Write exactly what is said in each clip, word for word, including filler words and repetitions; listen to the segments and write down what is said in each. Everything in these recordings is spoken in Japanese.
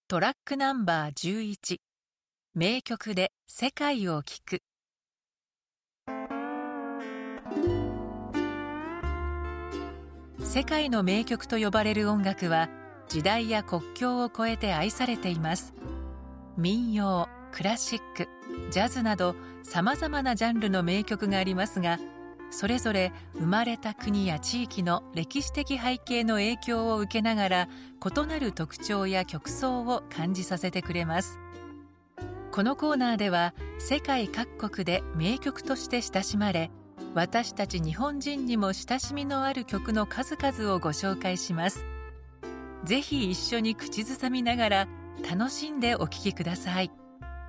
トラックナンバーじゅういち、名曲で世界を聴く。世界の名曲と呼ばれる音楽は時代や国境を超えて愛されています。民謡、クラシック、ジャズなどさまざまなジャンルの名曲がありますが、それぞれ生まれた国や地域の歴史的背景の影響を受けながら異なる特徴や曲想を感じさせてくれます。このコーナーでは世界各国で名曲として親しまれ、私たち日本人にも親しみのある曲の数々をご紹介します。ぜひ一緒に口ずさみながら楽しんでお聴きください。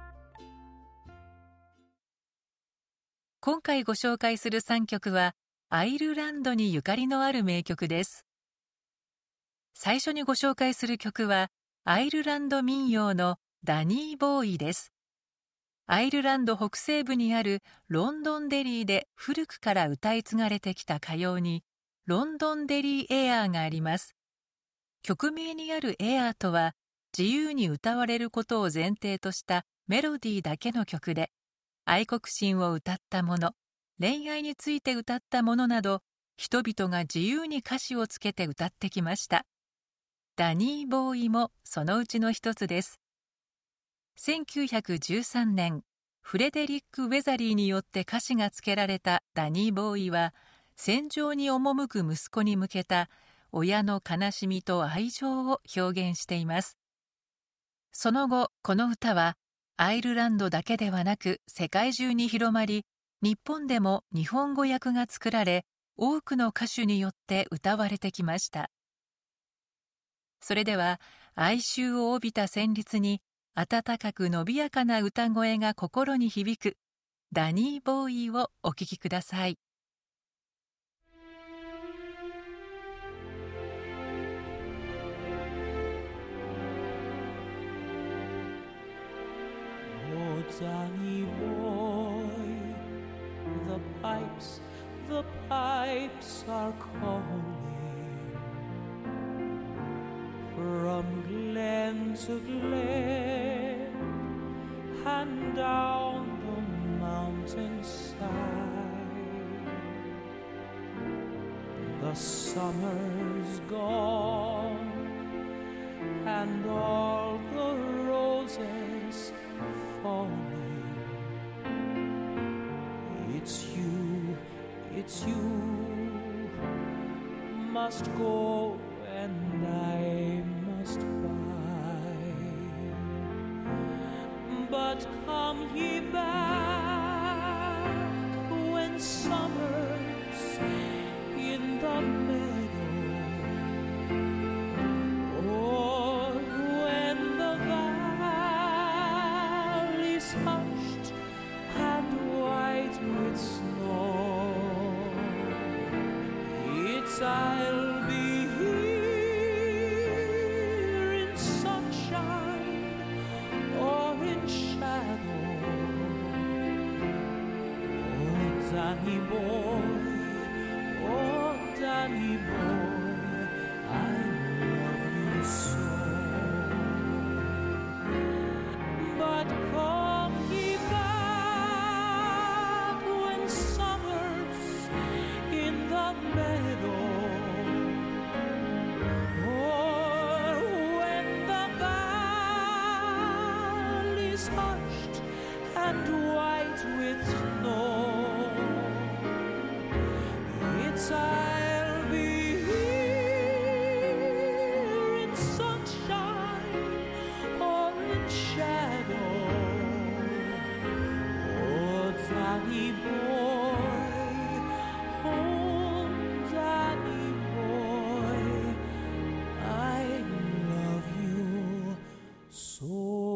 今回ご紹介するさんきょくはアイルランドにゆかりのある名曲です。最初にご紹介する曲はアイルランド民謡のダニーボーイです。アイルランド北西部にあるロンドンデリーで古くから歌い継がれてきた歌謡にロンドンデリーエアーがあります。曲名にあるエアーとは自由に歌われることを前提としたメロディーだけの曲で、愛国心を歌ったもの、恋愛について歌ったものなど、人々が自由に歌詞をつけて歌ってきました。ダニーボーイもそのうちの一つです。せんきゅうひゃくじゅうさんねん、フレデリック・ウェザリーによって歌詞がつけられたダニーボーイは、戦場に赴く息子に向けた親の悲しみと愛情を表現しています。その後、この歌はアイルランドだけではなく世界中に広まり、日本でも日本語訳が作られ、多くの歌手によって歌われてきました。それでは、哀愁を帯びた旋律に温かく伸びやかな歌声が心に響くダニーボーイをお聴きください。 Oh, Danny boy, the pipes, the pipes are calling from glen to glen and down the mountainside. The summer's gone and all the roses falling. It's you, it's you must go and I must buy. But come ye back when summer's in the meadow, or when the valley's hushed and white with snow. It's I'll be here in sunshine or in shadow. Oh, Danny boy, oh, Danny boy, I love you so. But come ye back when summer's in the meadow, or when the valley's hushed and white with snow. It's I'll be here in sunshine or in shadow. Oh, Danny boy, oh, Danny boy, I love you so.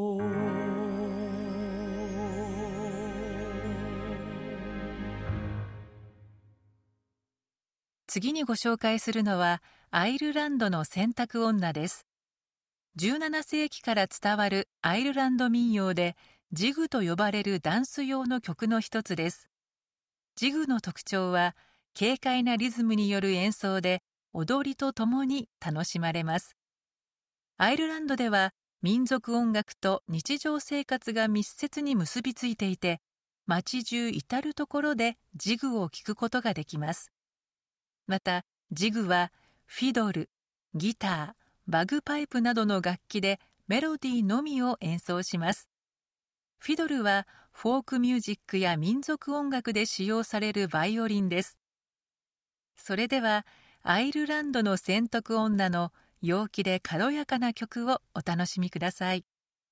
次にご紹介するのはアイルランドの洗濯女です。じゅうななせいきから伝わるアイルランド民謡でジグと呼ばれるダンス用の曲の一つです。ジグの特徴は軽快なリズムによる演奏で踊りとともに楽しまれます。アイルランドでは民族音楽と日常生活が密接に結びついていて、街中至るところでジグを聴くことができます。また、ジグはフィドル、ギター、バグパイプなどの楽器でメロディーのみを演奏します。フィドルはフォークミュージックや民族音楽で使用されるバイオリンです。それでは、アイルランドの洗濯女の陽気で軽やかな曲をお楽しみください。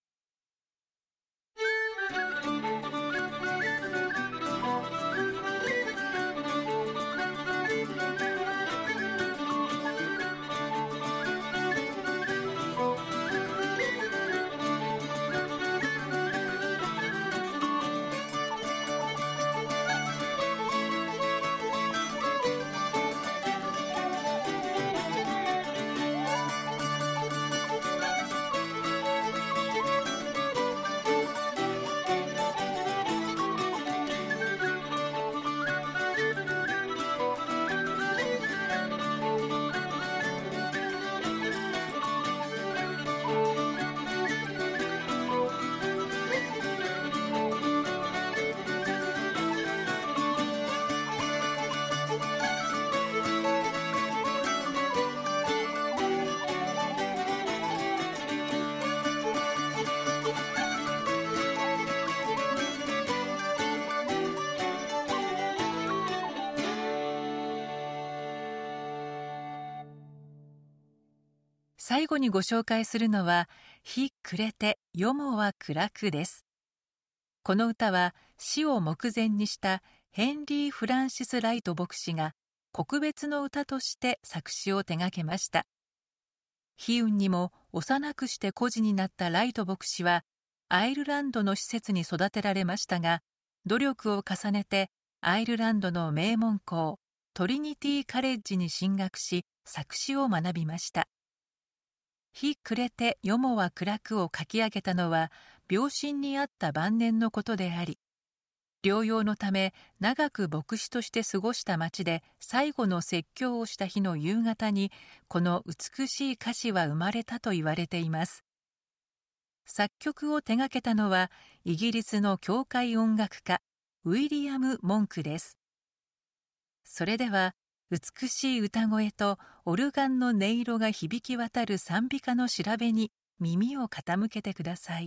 最後にご紹介するのは、日暮れて夜もは暗くです。この歌は死を目前にしたヘンリー・フランシス・ライト牧師が告別の歌として作詞を手掛けました。悲運にも幼くして孤児になったライト牧師は、アイルランドの施設に育てられましたが、努力を重ねてアイルランドの名門校トリニティ・カレッジに進学し、作詞を学びました。日暮れて夜もは暗くを書き上げたのは病身にあった晩年のことであり、療養のため長く牧師として過ごした町で最後の説教をした日の夕方に、この美しい歌詞は生まれたと言われています。作曲を手掛けたのはイギリスの教会音楽家ウィリアム・モンクです。それでは、美しい歌声とオルガンの音色が響き渡る賛美歌の調べに耳を傾けてください。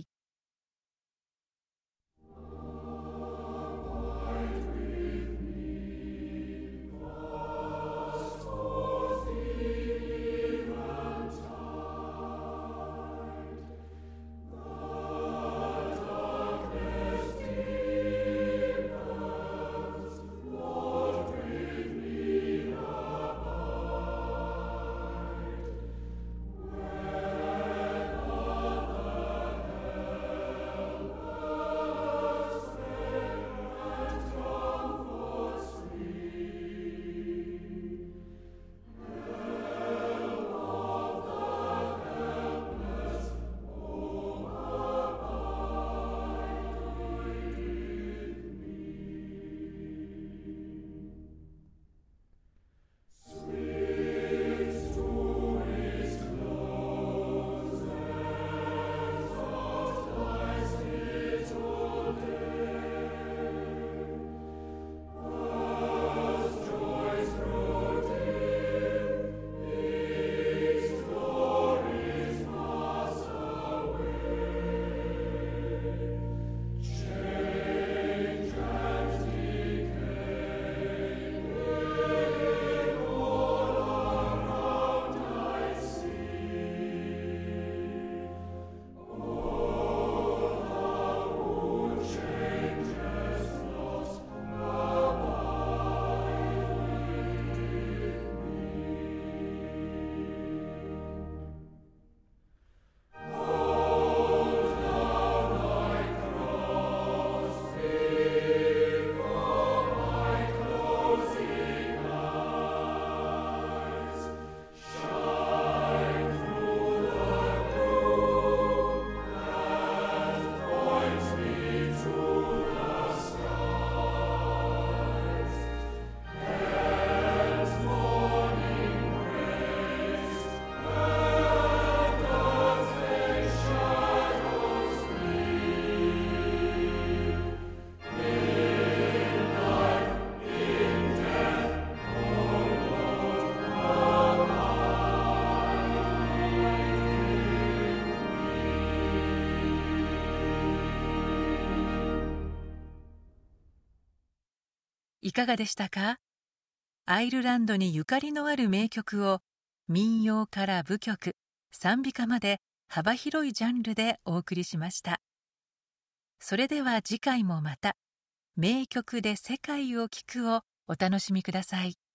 いかがでしたか？アイルランドにゆかりのある名曲を民謡から舞曲、賛美歌まで幅広いジャンルでお送りしました。それでは次回もまた名曲で世界を聴くをお楽しみください。